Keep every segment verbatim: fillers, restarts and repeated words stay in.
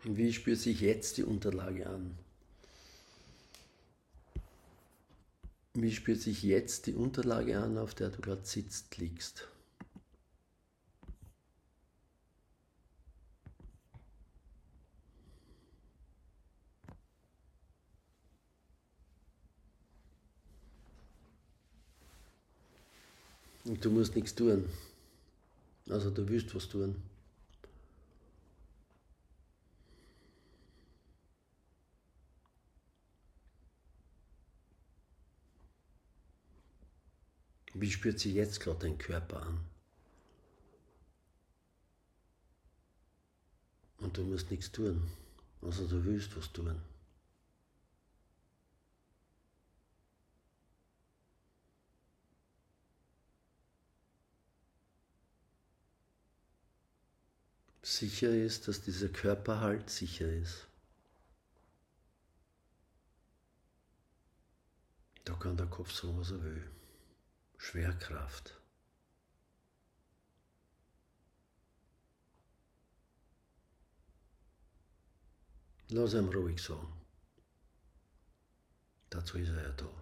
Wie spürt sich jetzt die Unterlage an? Wie spürt sich jetzt die Unterlage an, auf der du gerade sitzt, liegst? Und du musst nichts tun. Also du willst was tun. Wie spürt sich jetzt gerade dein Körper an? Und du musst nichts tun. Also du willst was tun. Sicher ist, dass dieser Körper halt sicher ist. Da kann der Kopf sagen, was er will. Schwerkraft. Lass ihn ruhig sagen. Dazu ist er ja da.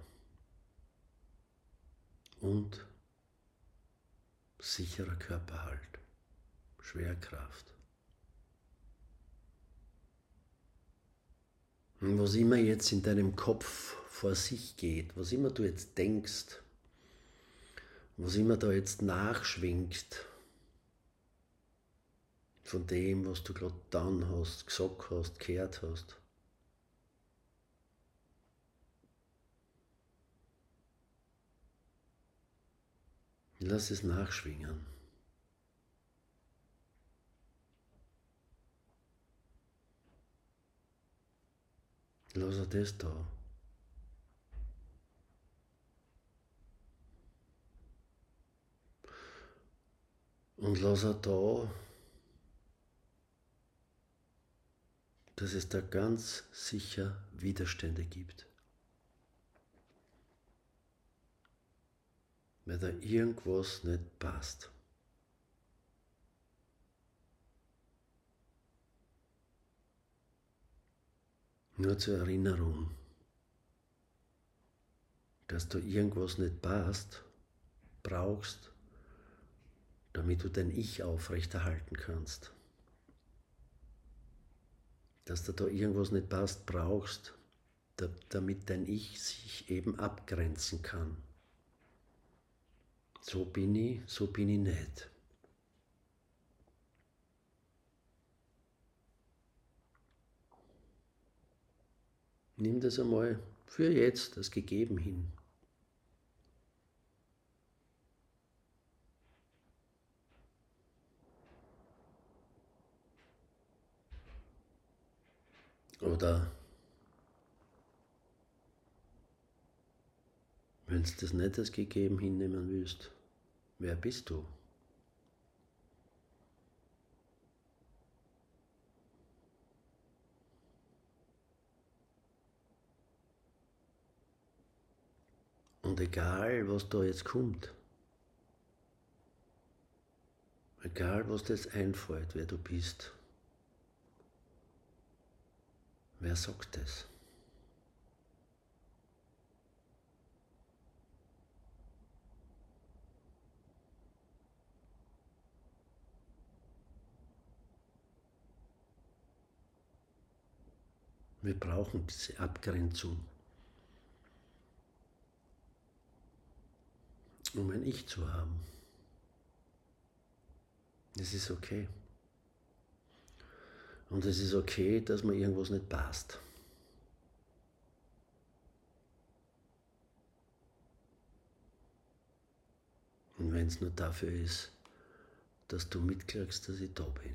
Und sicherer Körperhalt. Schwerkraft. Und was immer jetzt in deinem Kopf vor sich geht, was immer du jetzt denkst, was immer da jetzt nachschwingt von dem, was du gerade getan hast, gesagt hast, gehört hast, lass es nachschwingen. Lass er das da. Und lass er da, dass es da ganz sicher Widerstände gibt. Weil da irgendwas nicht passt. Nur zur Erinnerung, dass da irgendwas nicht passt, brauchst, damit du dein Ich aufrechterhalten kannst. Dass da da irgendwas nicht passt, brauchst, damit dein Ich sich eben abgrenzen kann. So bin ich, so bin ich nicht. Nimm das einmal für jetzt als gegeben hin. Oder wenn du das nicht als gegeben hinnehmen willst, wer bist du? Und egal, was da jetzt kommt, egal, was dir jetzt einfällt, wer du bist, wer sagt das? Wir brauchen diese Abgrenzung, um ein Ich zu haben. Das ist okay. Und es ist okay, dass mir irgendwas nicht passt. Und wenn es nur dafür ist, dass du mitkriegst, dass ich da bin.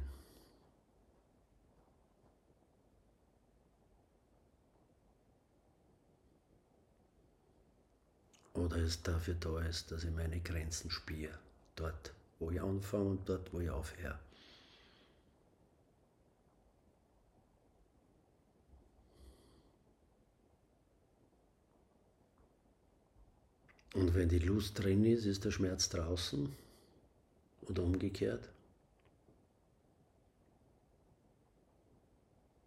Oder es dafür da ist, dass ich meine Grenzen spüre. Dort, wo ich anfange und dort, wo ich aufhöre. Und wenn die Lust drin ist, ist der Schmerz draußen oder umgekehrt.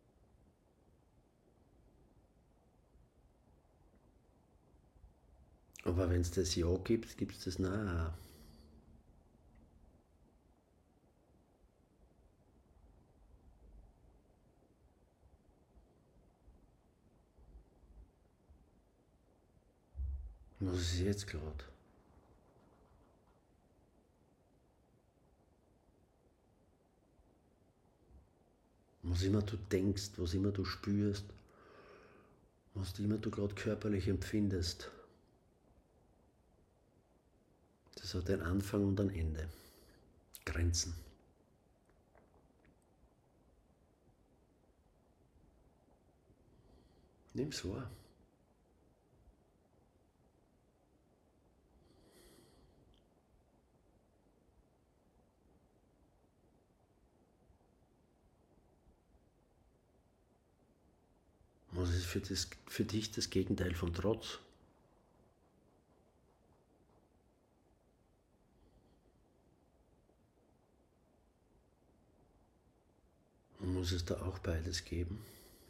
Aber wenn es das Ja gibt, gibt es das Nein auch. Was ist jetzt gerade? Was immer du denkst, was immer du spürst, was immer du gerade körperlich empfindest, das hat einen Anfang und ein Ende. Grenzen. Nimm's wahr. Was ist für, das, für dich das Gegenteil von Trotz? Und muss es da auch beides geben?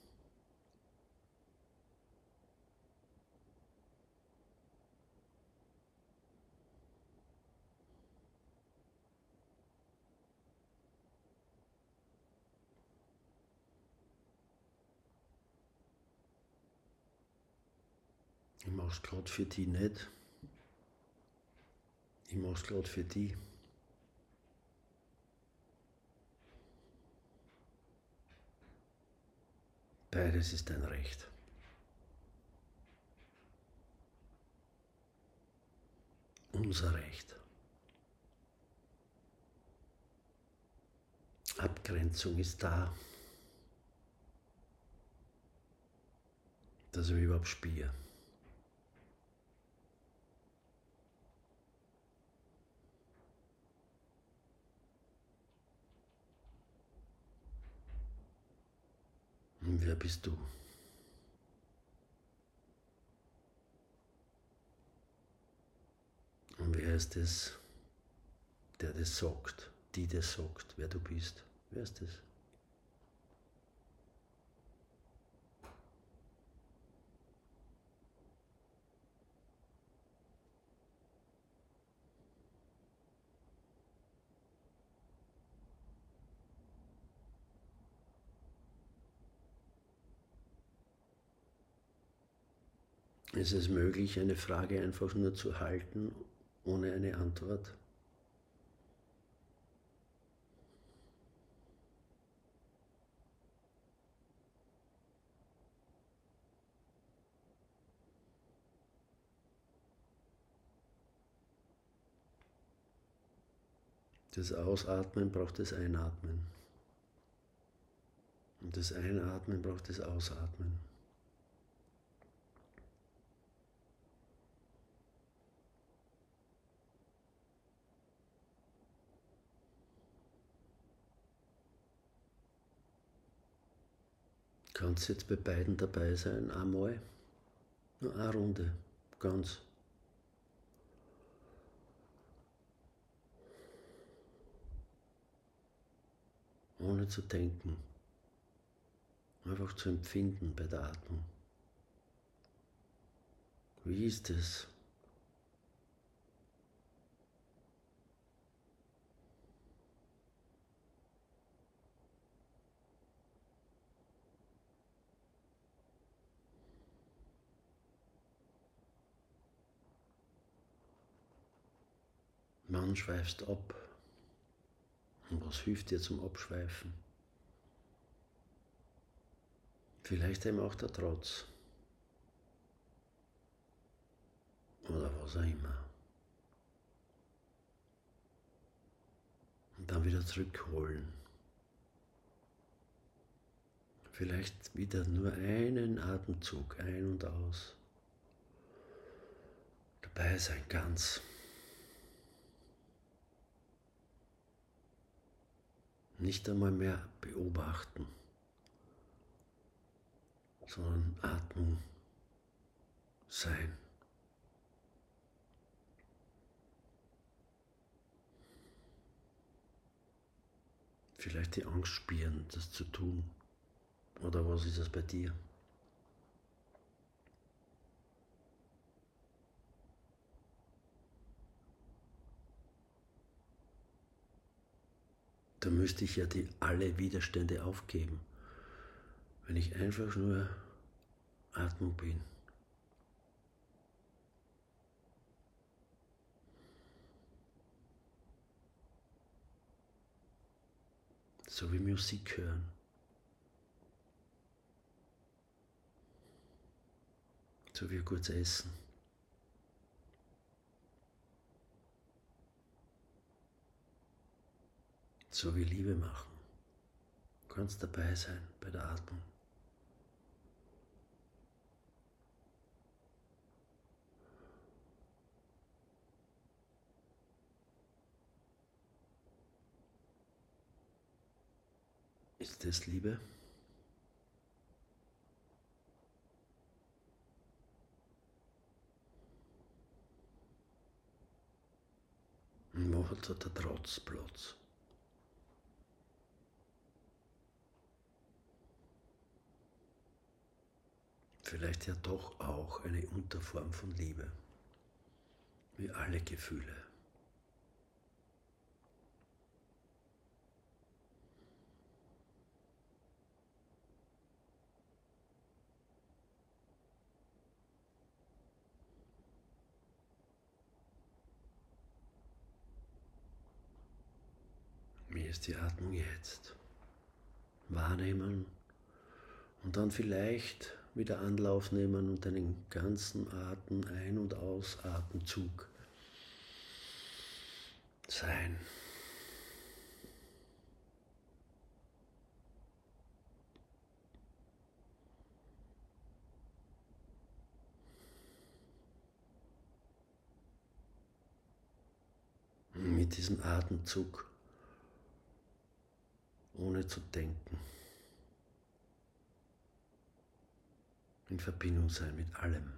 Ich mach's gerade für die nicht. Ich mach's gerade für die. Beides ist dein Recht. Unser Recht. Abgrenzung ist da, dass ich überhaupt spüre. Und wer bist du? Und wer ist es, der das sagt, die das sagt, wer du bist? Wer ist das? Ist es möglich, eine Frage einfach nur zu halten, ohne eine Antwort? Das Ausatmen braucht das Einatmen. Und das Einatmen braucht das Ausatmen. Kannst du jetzt bei beiden dabei sein, einmal? Nur eine Runde, ganz. Ohne zu denken. Einfach zu empfinden bei der Atmung. Wie ist es? Wann schweifst ab? Und was hilft dir zum Abschweifen? Vielleicht eben auch der Trotz. Oder was auch immer. Und dann wieder zurückholen. Vielleicht wieder nur einen Atemzug ein und aus. Dabei sein ganz. Nicht einmal mehr beobachten, sondern Atmung sein. Vielleicht die Angst spüren, das zu tun. Oder was ist das bei dir? Da müsste ich ja die alle Widerstände aufgeben, wenn ich einfach nur Atmung bin. So wie Musik hören. So wie ein gutes Essen. So wie Liebe machen. Du kannst dabei sein bei der Atmung. Ist das Liebe? Und wo hat der Trotz Platz? Vielleicht ja doch auch eine Unterform von Liebe, wie alle Gefühle. Wie ist die Atmung jetzt? Wahrnehmen und dann vielleicht wieder Anlauf nehmen und einen ganzen Atem, Ein- und Ausatemzug sein. Mit diesem Atemzug, ohne zu denken, in Verbindung sein mit allem,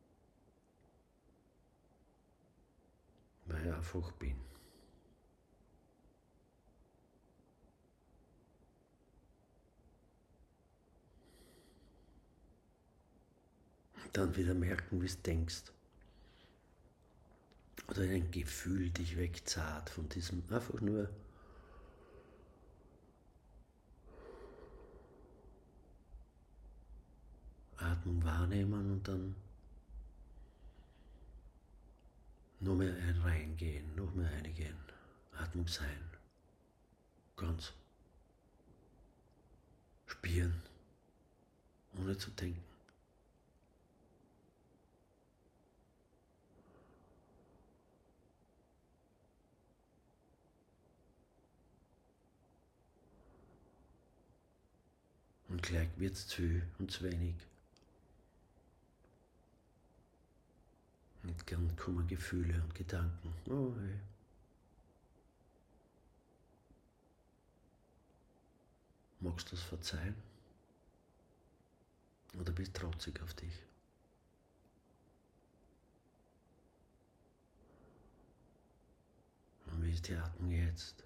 weil ich einfach bin. Dann wieder merken, wie es denkst. Oder ein Gefühl dich wegzahlt von diesem einfach nur Atmung wahrnehmen und dann noch mehr ein reingehen, noch mehr reingehen. Atmung sein. Ganz. Spüren. Ohne zu denken. Und gleich wird es zu viel und zu wenig. Und dann kommen Gefühle und Gedanken. Oh, hey. Magst du das verzeihen? Oder bist du trotzig auf dich? Und wie ist die Atmung jetzt?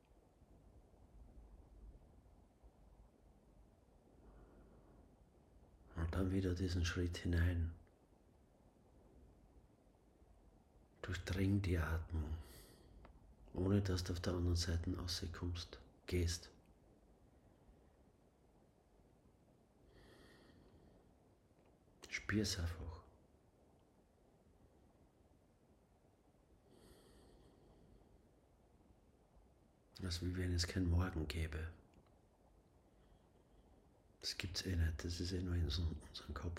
Und dann wieder diesen Schritt hinein. Durchdring die Atmung, ohne dass du auf der anderen Seite rauskommst, gehst. Spür es einfach. Als wie wenn es kein Morgen gäbe. Das gibt es eh nicht, das ist eh nur in unserem Kopf.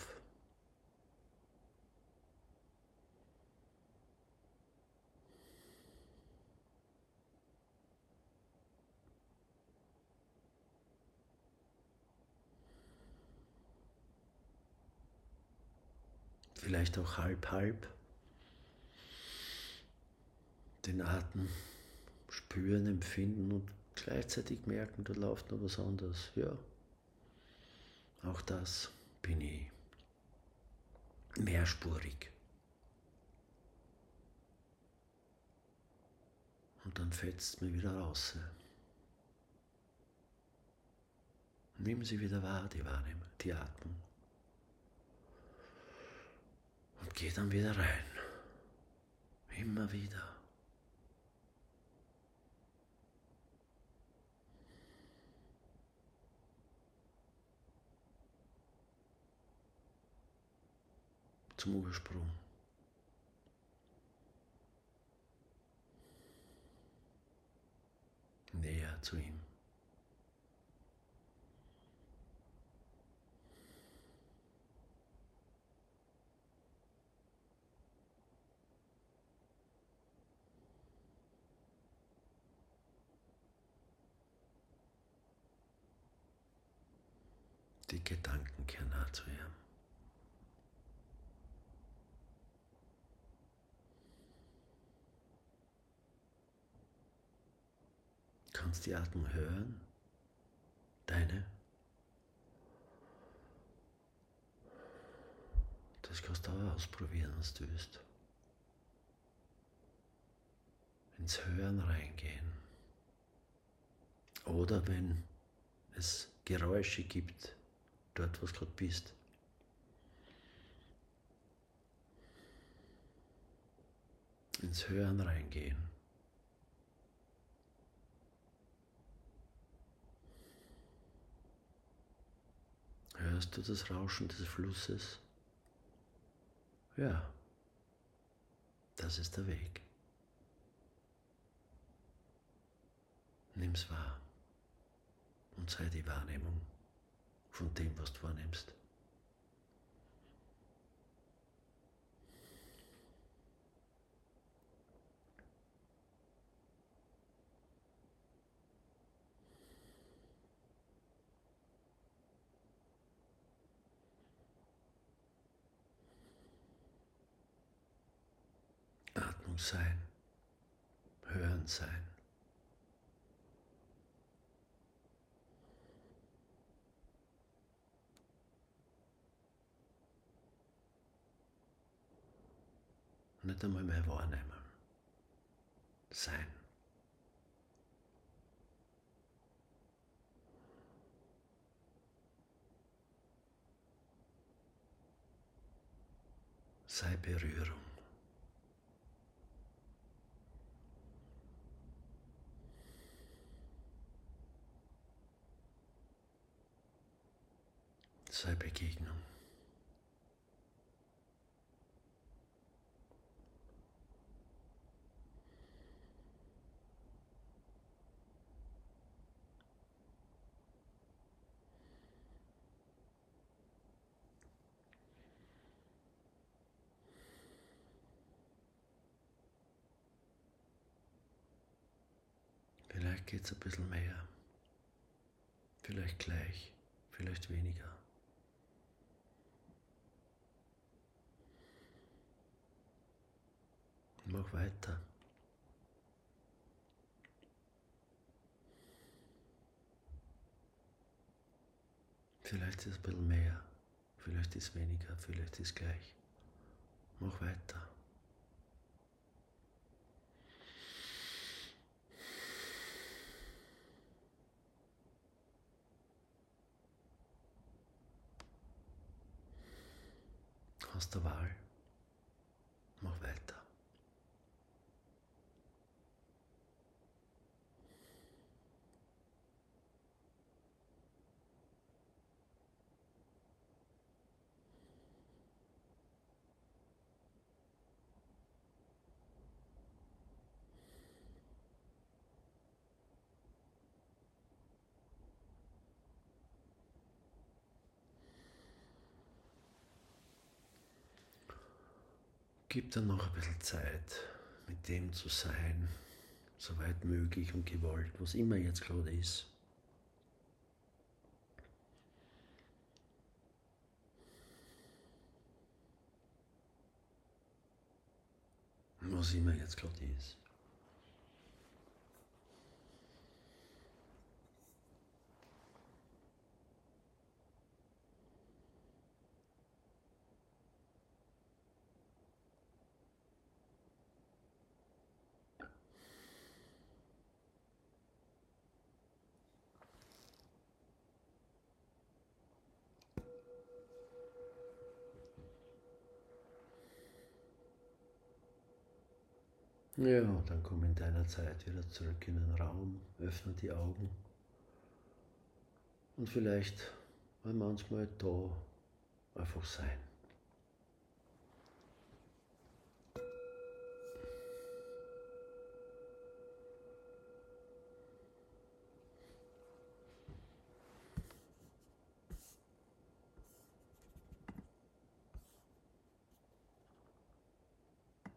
Vielleicht auch halb, halb. Den Atem spüren, empfinden und gleichzeitig merken, da läuft noch was anderes. Ja, auch das bin ich. Mehrspurig. Und dann fetzt es mir wieder raus. Nimm sie wieder wahr, die Wahrnehmung, die Atmung. Und geh dann wieder rein. Immer wieder. zum Ursprung. Näher zu ihm. Die Gedanken kehren nah zu ihm. Du kannst die Atmung hören, deine. Das kannst du auch ausprobieren, was du willst. Ins Hören reingehen. Oder wenn es Geräusche gibt, dort wo du gerade bist. Ins Hören reingehen. Hörst du das Rauschen des Flusses? Ja, das ist der Weg. Nimm's wahr und sei die Wahrnehmung von dem, was du wahrnimmst. Atmung sein, Hören sein. Nicht einmal mehr wahrnehmen. Sein. Sei Berührung. Sei Begegnung. Vielleicht geht es ein bisschen mehr, vielleicht gleich, vielleicht weniger. Mach weiter. Vielleicht ist es ein bisschen mehr, vielleicht ist es weniger, vielleicht ist es gleich. Mach weiter. Hast du Wahl? Mach weiter. Gib dann noch ein bisschen Zeit, mit dem zu sein, soweit möglich und gewollt, was immer jetzt gerade ist. Was immer jetzt gerade ist. Ja, dann komm in deiner Zeit wieder zurück in den Raum, öffne die Augen und vielleicht manchmal da einfach sein.